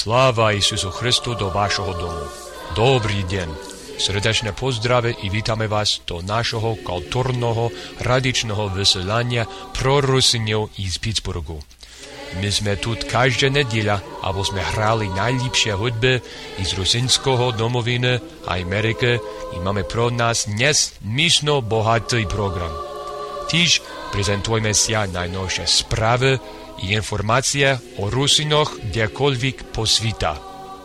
Слава Ісусу Христу до вашого дому. Добрий день. Сердечне поздрави і вітаємо вас до нашого культурного радичного веселання про русинів із Піцбургу. Ми сме тут кожна неділя, або сме грали найліпші худби із русинського домовини Америки і маємо про нас несмішно багатий програм. Тож презентуємося найновіші справи і інформація о русинах декольвік по світа.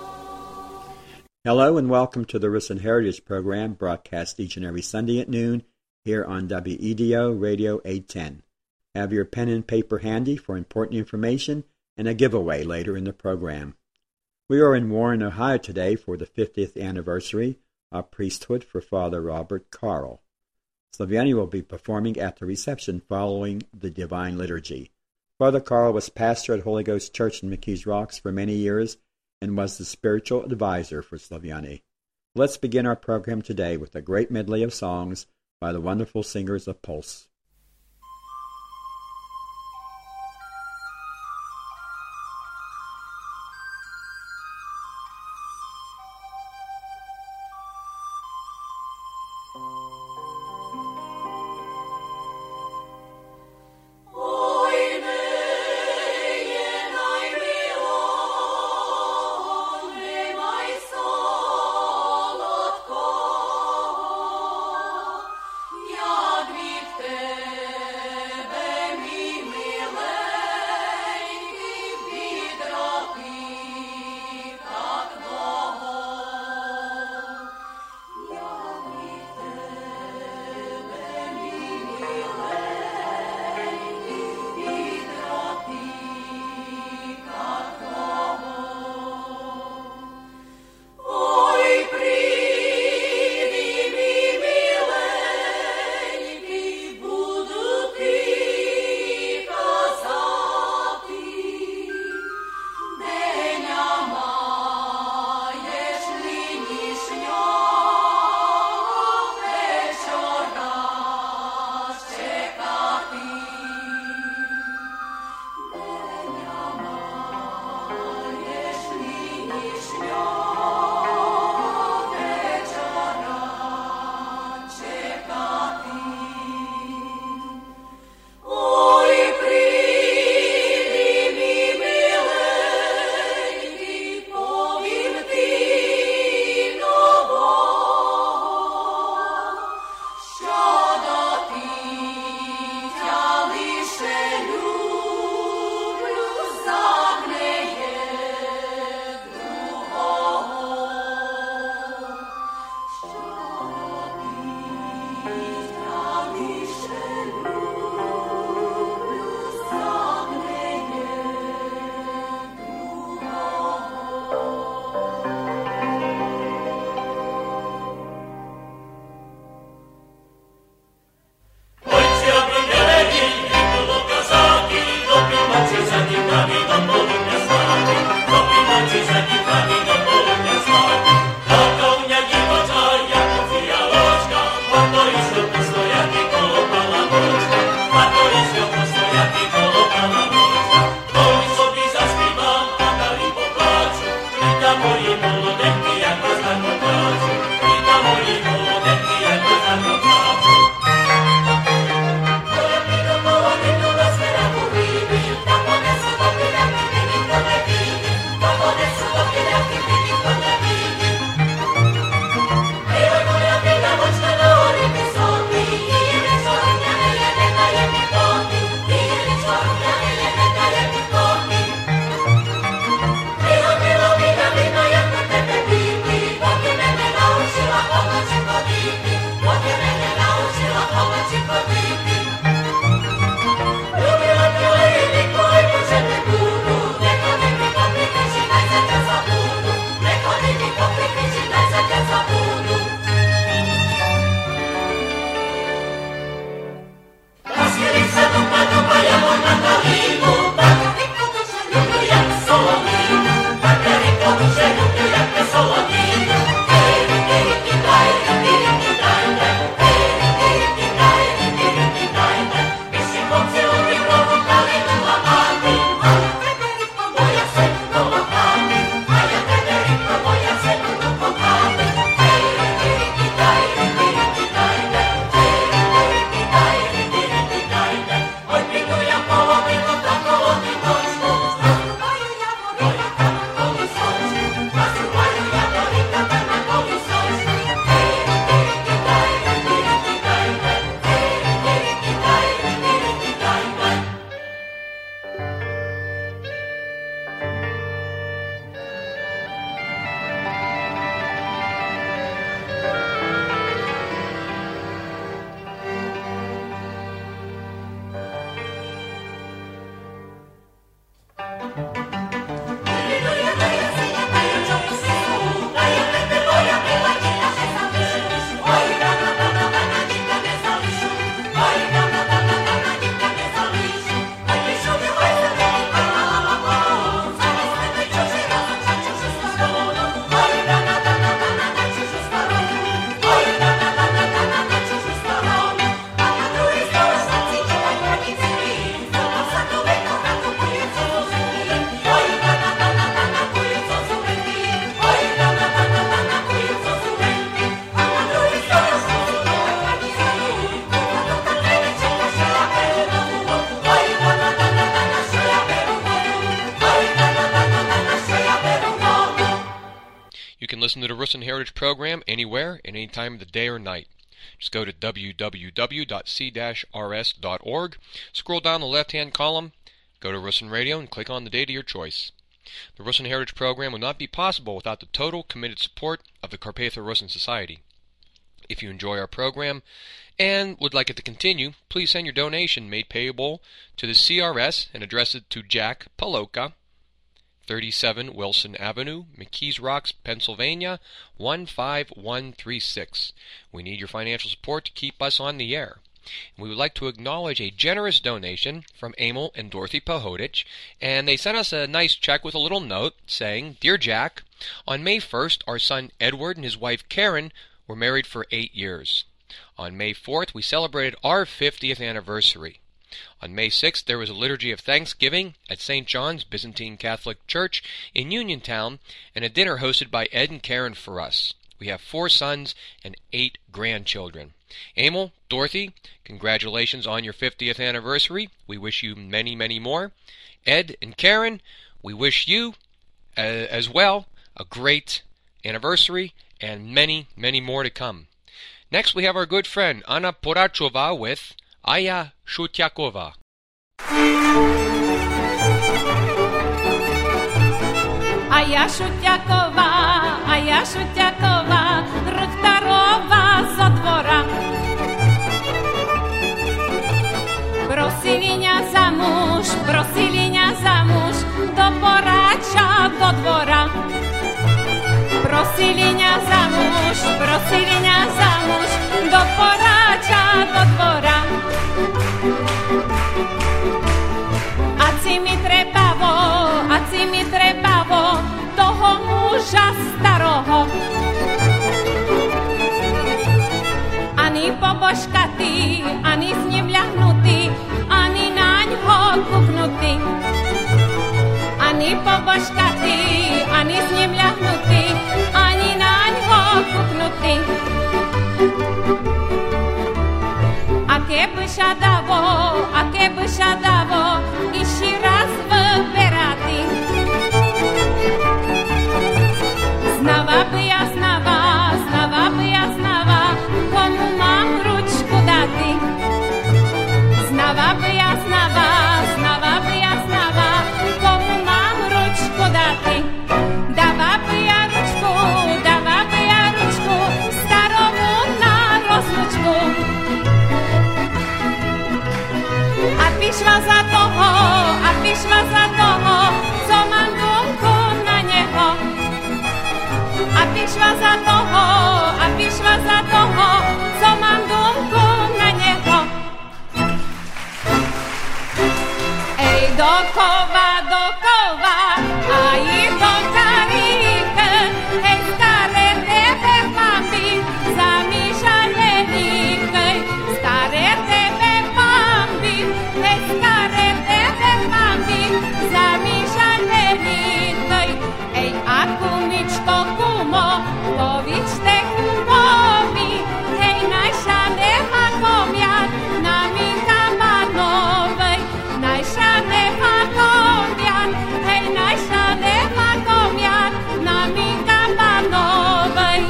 Hello and welcome to the Rusin Heritage Program, broadcast each and every Sunday at noon here on WEDO Radio 810. Have your pen and paper handy for important information and a giveaway later in the program. We are in Warren, Ohio today for the 50th anniversary of priesthood for Father Robert Carl. Slaviani will be performing at the reception following the Divine Liturgy. Father Carl was pastor at Holy Ghost Church in McKees Rocks for many years and was the spiritual advisor for Slaviani. Let's begin our program today with a great medley of songs by the wonderful singers of Pulse. Te Russian Heritage program anywhere, at any time of the day or night. Just go to www.c-rs.org, scroll down the left-hand column, go to Russian Radio, and click on the date of your choice. The Russian Heritage program would not be possible without the total committed support of the Carpatho Russian Society. If you enjoy our program and would like it to continue, please send your donation made payable to the CRS and address it to Jack Paloka, 37 Wilson Avenue, McKees Rocks, Pennsylvania, 15136. We need your financial support to keep us on the air. And we would like to acknowledge a generous donation from Emil and Dorothy Pohodich, and they sent us a nice check with a little note saying, "Dear Jack, on May 1st, our son Edward and his wife Karen were married for 8 years. On May 4th, we celebrated our 50th anniversary. On May 6th, there was a liturgy of Thanksgiving at St. John's Byzantine Catholic Church in Uniontown and a dinner hosted by Ed and Karen for us. We have 4 sons and 8 grandchildren. Emil, Dorothy, congratulations on your 50th anniversary. We wish you many, many more. Ed and Karen, we wish you as well a great anniversary and many, many more to come." Next, we have our good friend Anna Porachova with Aya Shutyakova. Aya Shutyakova, Рыхтарова со двора. Бросили ня замуж, до порача до двора. Бросили ня замуж, до порача до двора. А ці ми требаво, того мужа старого. Ані побошкати, ані з ним лягнути, ані на нього кукнути. Ані побошкати, ані з ним лягнути, ані на нього кукнути. Аке би шадаво, і ще раз вибирати. Знала би я знала, кому мам ручку дати. Знала би я знала, кому мам ручку дати. Дава би я ручку, старому на розлучку. А пішла за того, co mam думку на нього. А пішла за того, co mam думку на нього. Ej, dokoła, a i do karike, ej, stare tebe pambi, zamiżalenikej, stare tebe pambi, ej, stare tebe pambi, zamiżalenikej, ej, a kumiczko kumo, powiedz te kumowi, hej, najszanecha komiat, na minka panowej, najszanecha komiat, hej, najszanecha komiat, na minka panowej.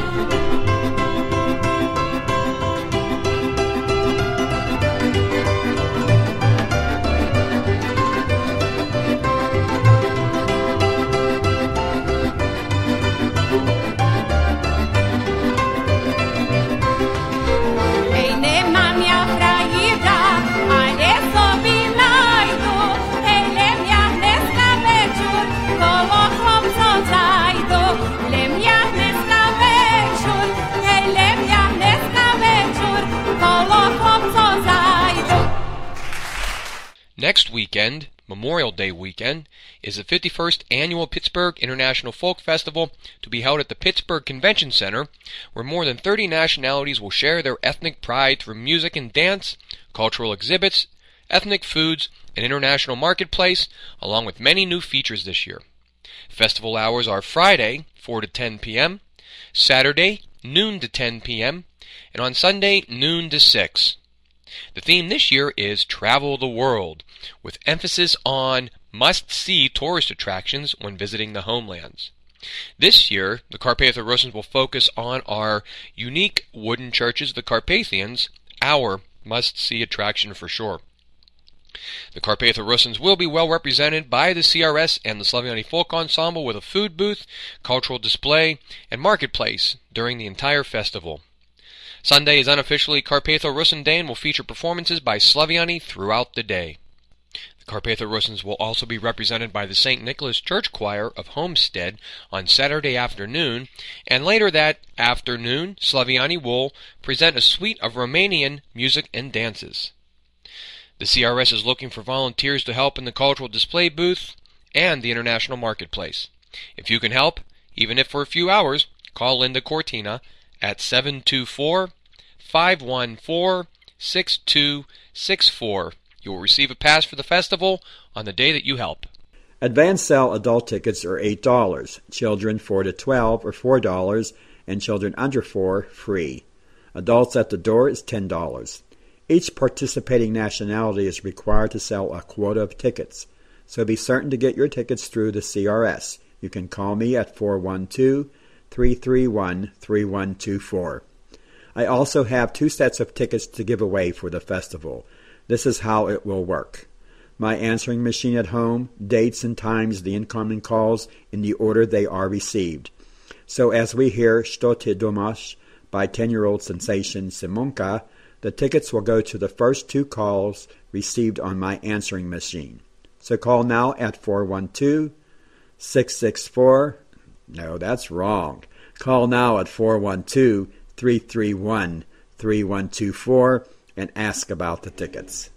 Ej, nie mam ja frajira, ale sobie najdu, ej, lem ja dneska wieczór, koło chłopco zajdu, lem ja dneska wieczór, ej, lem ja dneska wieczór, koło chłopco zajdu. Next weekend, Memorial Day weekend, is the 51st Annual Pittsburgh International Folk Festival to be held at the Pittsburgh Convention Center, where more than 30 nationalities will share their ethnic pride through music and dance, cultural exhibits, ethnic foods, an international marketplace, along with many new features this year. Festival hours are Friday, 4 to 10 p.m., Saturday, noon to 10 p.m., and on Sunday, noon to 6. The theme this year is Travel the World, with emphasis on must-see tourist attractions when visiting the homelands. This year, the Carpatho Russians will focus on our unique wooden churches, the Carpathians, our must-see attraction for sure. The Carpatho Russians will be well represented by the CRS and the Slaviani Folk Ensemble with a food booth, cultural display, and marketplace during the entire festival. Sunday is unofficially Carpatho Russan Day and will feature performances by Slaviani throughout the day. The Carpatho Russians will also be represented by the St. Nicholas Church Choir of Homestead on Saturday afternoon, and later that afternoon, Slaviani will present a suite of Romanian music and dances. The CRS is looking for volunteers to help in the cultural display booth and the international marketplace. If you can help, even if for a few hours, call Linda Cortina at 724-514-6264. You will receive a pass for the festival on the day that you help. Advance sale adult tickets are $8, children 4 to 12 are $4, and children under 4 free. Adults at the door is $10. Each participating nationality is required to sell a quota of tickets, so be certain to get your tickets through the CRS. You can call me at 412-331-3124. I also have 2 sets of tickets to give away for the festival. This is how it will work. My answering machine at home dates and times the incoming calls in the order they are received. So as we hear Što te domaš by 10-year-old sensation Simonka, the tickets will go to the first 2 calls received on my answering machine. So call now at 412-664... No, that's wrong. Call now at 412-331-3124 and ask about the tickets.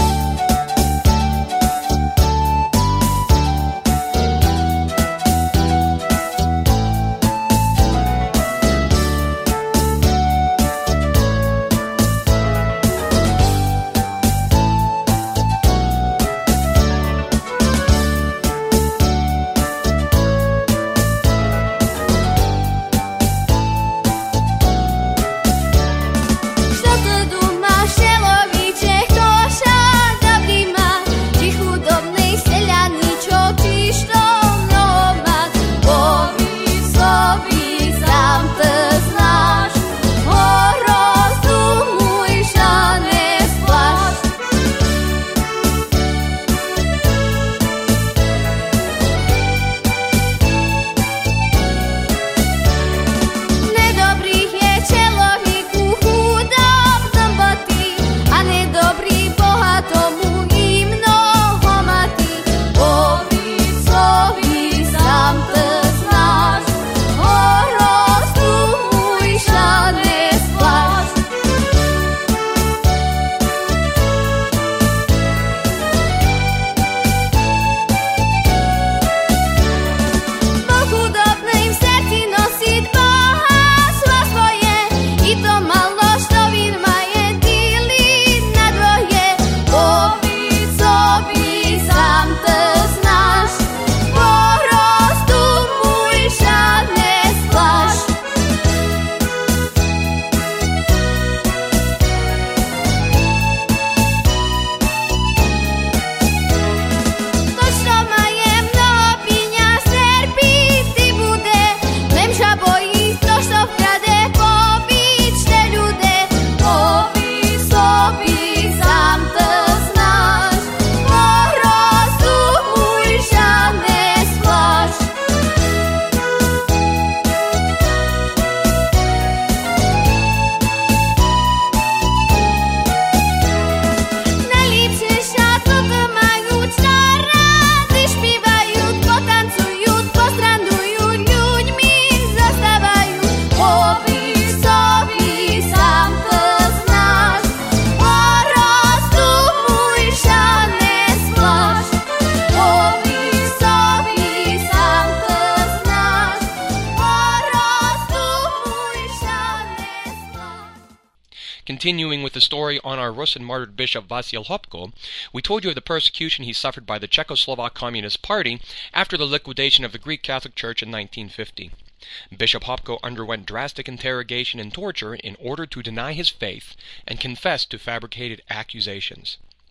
Continuing with the story on our Russian martyred bishop Vasil Hopko, we told you of the persecution he suffered by the Czechoslovak Communist Party after the liquidation of the Greek Catholic Church in 1950. Bishop Hopko underwent drastic interrogation and torture in order to deny his faith and confess to fabricated accusations.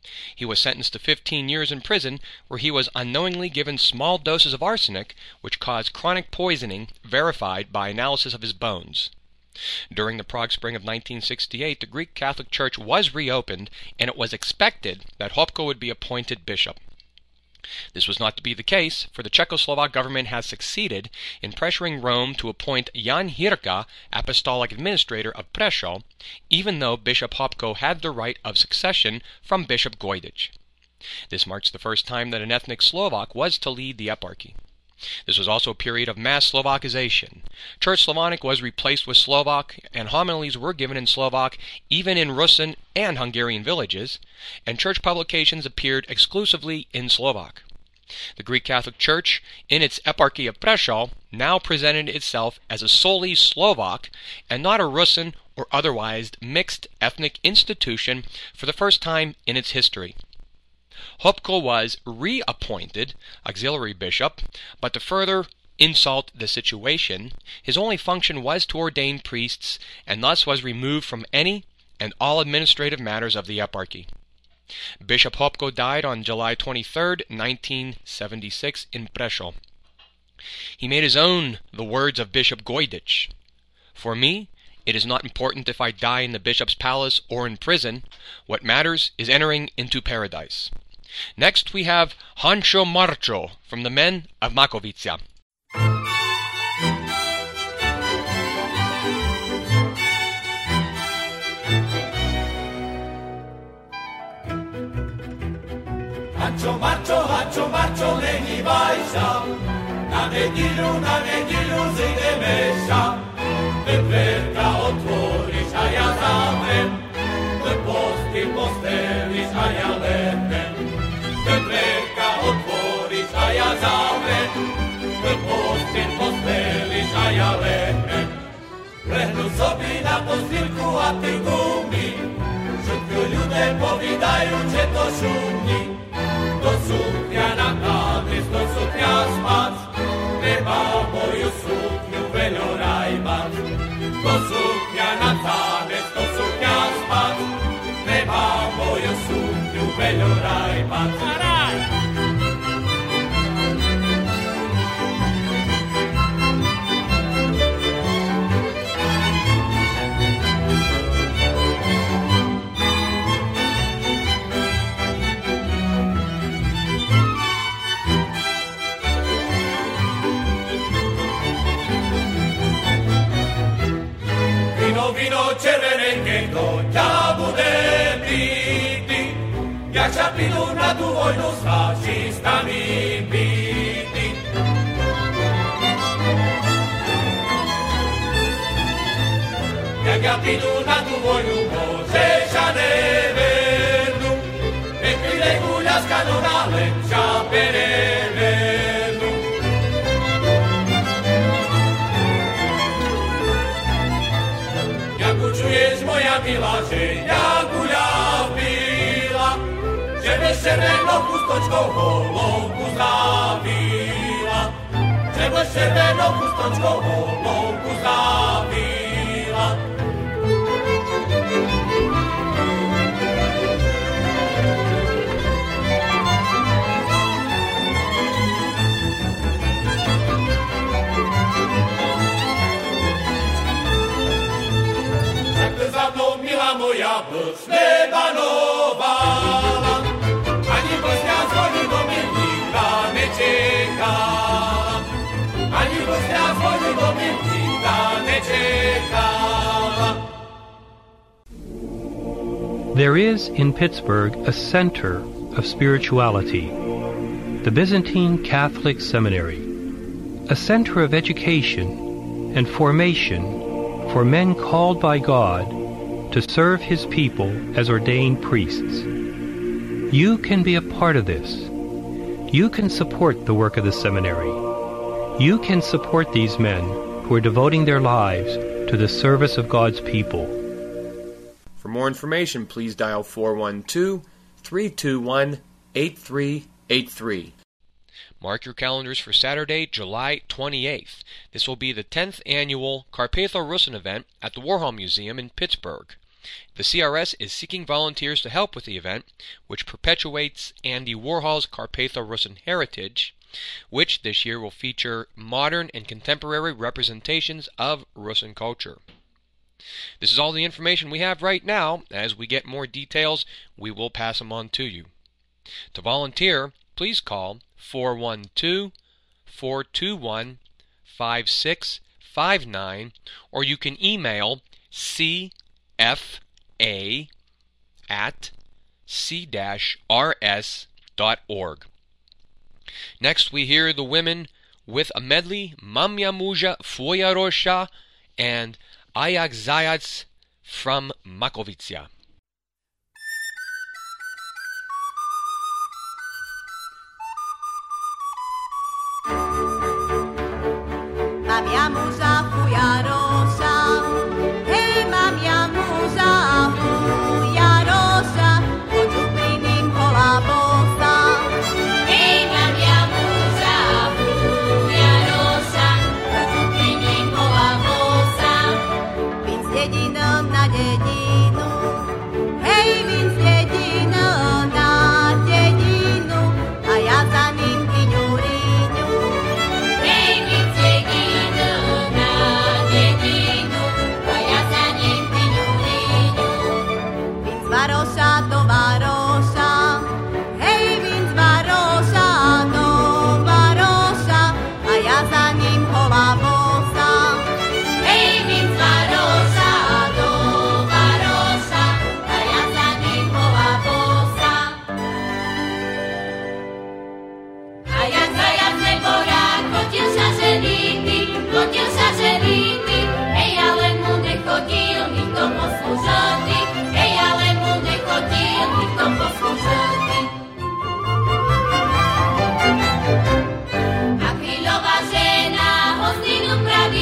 He was sentenced to 15 years in prison, where he was unknowingly given small doses of arsenic, which caused chronic poisoning, verified by analysis of his bones. During the Prague Spring of 1968, the Greek Catholic Church was reopened, and it was expected that Hopko would be appointed bishop. This was not to be the case, for the Czechoslovak government has succeeded in pressuring Rome to appoint Jan Hirka apostolic administrator of Prešov, even though Bishop Hopko had the right of succession from Bishop Gojdic. This marks the first time that an ethnic Slovak was to lead the eparchy. This was also a period of mass Slovakization. Church Slavonic was replaced with Slovak, and homilies were given in Slovak, even in Russian and Hungarian villages, and church publications appeared exclusively in Slovak. The Greek Catholic Church, in its eparchy of Prešov, now presented itself as a solely Slovak and not a Russian or otherwise mixed ethnic institution for the first time in its history. Hopko was reappointed auxiliary bishop, but to further insult the situation, his only function was to ordain priests, and thus was removed from any and all administrative matters of the eparchy. Bishop Hopko died on July 23, 1976, in Prešov. He made his own the words of Bishop Gojdic. "For me, it is not important if I die in the bishop's palace or in prison. What matters is entering into paradise." Next we have Hancho Marcho from the men of Makovica. Hancho Marcho, lenivaj sa, na nedílu zjdeme sa. Dverka otvoriš a ja zavrem, posty posteliš a ja lepem. Dverka otvoriš a ja zavrem, posty posteliš a ja lepem. Lehnu sobi na postýlku a ty gumi, všetko ľudé povídajú, že to šumí. Do sukňa na tádris, do sukňa spác, treba moju sukňu veľoraj mať. Do sukňa na tádris, do sukňa spác, treba moju sukňu veľoraj mať. Vino červenenke, kto ťa bude píti, jak ťa prídu na tú vojnu s fašistami píti. Jak ja prídu na tú vojnu, môžeš a nevernu, nech príde guľa z kanona, len ťa perevernu. Čuješ, moja milá, že ja guľa pila, že bez červenou chustočkou holovku zavila, že bez červenou chustočkou holovku zavila. Milá moja, z neba novala, ani brzňa z vojny do milníka nečekala, ani brzňa z vojny do milníka nečekala. There is in Pittsburgh a center of spirituality, the Byzantine Catholic Seminary, a center of education and formation for men called by God to serve His people as ordained priests. You can be a part of this. You can support the work of the seminary. You can support these men who are devoting their lives to the service of God's people. For more information, please dial 412-321-8383. Mark your calendars for Saturday, July 28th. This will be the 10th annual Carpatho Russin event at the Warhol Museum in Pittsburgh. The CRS is seeking volunteers to help with the event, which perpetuates Andy Warhol's Carpatho-Russin heritage, which this year will feature modern and contemporary representations of Russin culture. This is all the information we have right now. As we get more details, we will pass them on to you. To volunteer, please call 412-421-5659, or you can email cfa@c-rs.org. Next, we hear the women with a medley, Mamia Muja Foja Rosha, and Ayak Zajac from Makovica. Mamia Muja Foja Rosha, hey Mamia Muja Foja Rosha, choću prinim pola bosa. Hey, Mamia Muza, Foja Rosha, choću prinim pola bosa. Vin z dediny na dedinu, hej, vin z dediny na dedinu, a ja za ním piňuriňu. Hej, vin z dediny na dedinu, a ja za ním piňuriňu. Vin z Varoša do Varoša, hej, vin z Varoša do Varoša, a ja za ním pola bosa. Hej, vin z Varoša do Varoša, a ja za ním pola bosa. A jak zajac nebora, chotil sa ženity, hej, ale mu nechodil nikto poslúžaný, hej, ale mu nechodil nikto poslúžaný. A chvíľová žena hostinu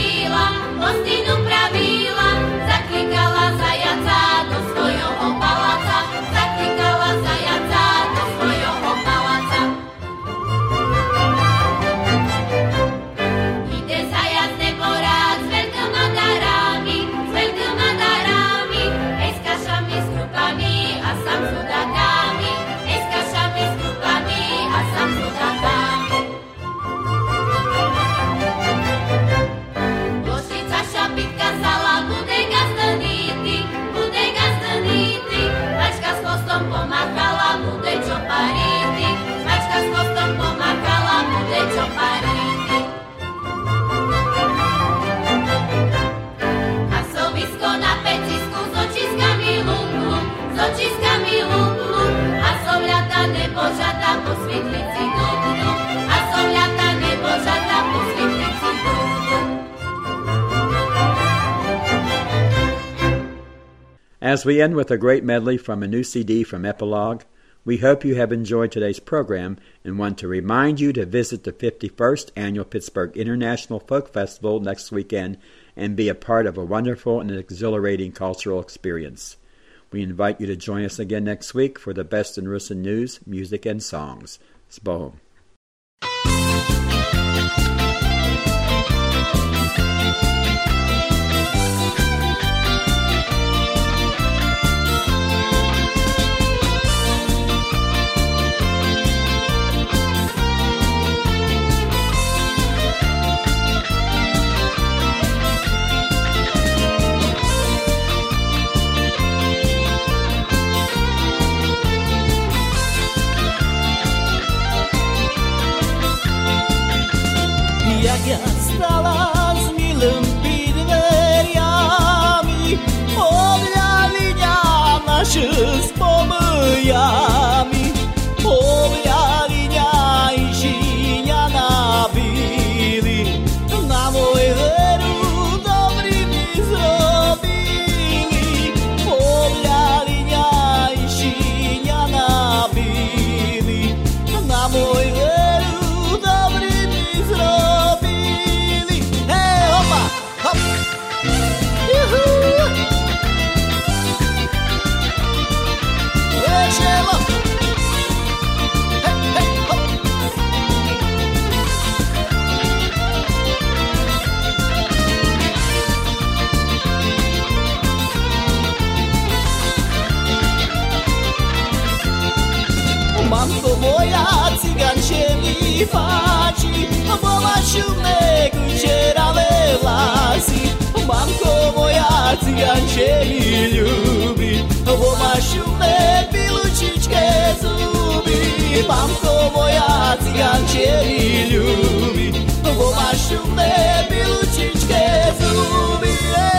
pravila, zaklikala zajaca do svojho paláca, zaklikala zajaca do svojho paláca. Ide zajac neborák s veľkýma darami, hej, s kašami, s krupami a sám s chudákami, hej, s kašami, s krupami a sám s chudákami. Ložnica, šapitka, sala, bude gazdonity, mačka s chvostom pomáchala, bude čo parity, mačka s chvostom pomáchala, bude čo parity. A sovisko na pecisku s očiskami lung, a sovľata nebožata po svitlici dubnu, a sovľata nebožata po svitlici dubnu. As we end with a great medley from a new CD from Epilogue, we hope you have enjoyed today's program and want to remind you to visit the 51st Annual Pittsburgh International Folk Festival next weekend and be a part of a wonderful and exhilarating cultural experience. We invite you to join us again next week for the best in Russin news, music, and songs. Zbohom. Mamko moja cygancie mi faci, bo ma szumne kucierawe wlasy. Mamko moja cygancie mi lubi, bo ma szumne pilučičke zuby. Mamko moja cygancie mi lubi, bo ma szumne pilučičke zuby.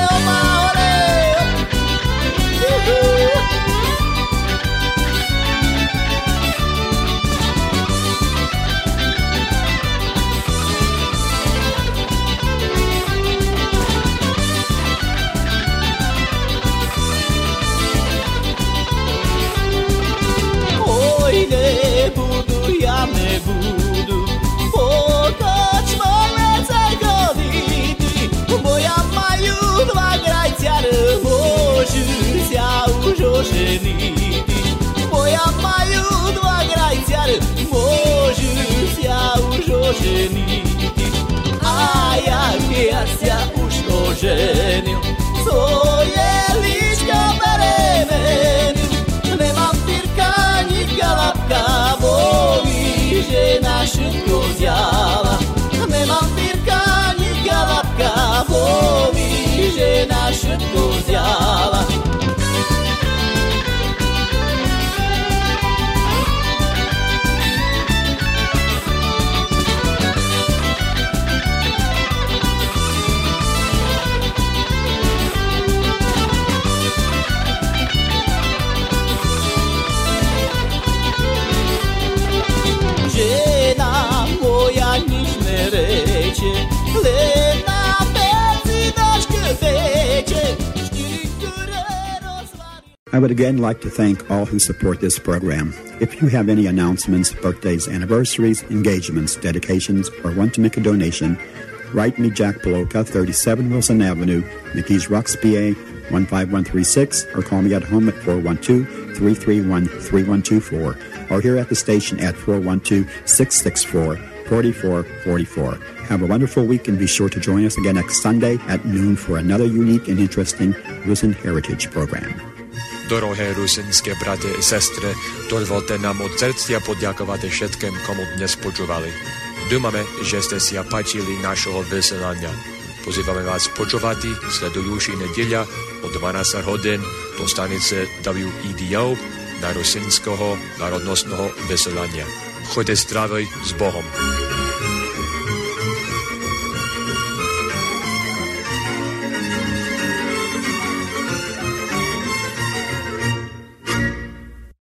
Не буду покач мене церковити, бо я маю два крайцяри, можуся уже женити. Бо я маю два крайцяри, можуся уже женити. А як я уж оженив, своє личко переменив. Nemám pírka, ni kalapka, bo žena všetko vzala. Nemám pírka, ni kalapka, bo žena všetko vzala. I would again like to thank all who support this program. If you have any announcements, birthdays, anniversaries, engagements, dedications, or want to make a donation, write me Jack Poloka, 37 Wilson Avenue, McKees Rocks, PA, 15136, or call me at home at 412-331-3124, or here at the station at 412-664-4444. Have a wonderful week and be sure to join us again next Sunday at noon for another unique and interesting Rusin Heritage program. Dorohé rusinské brate i sestre, dovolte nám od srdcia poďakovať všetkým, komu dnes počúvali. Dúfame, že ste si páčili našho vysielania. Pozývame vás počúvať sledujúci nedeľa o 12 hodín do stanice WEDO na rusinského národnostného vysielania. Choďte zdravý s Bohom.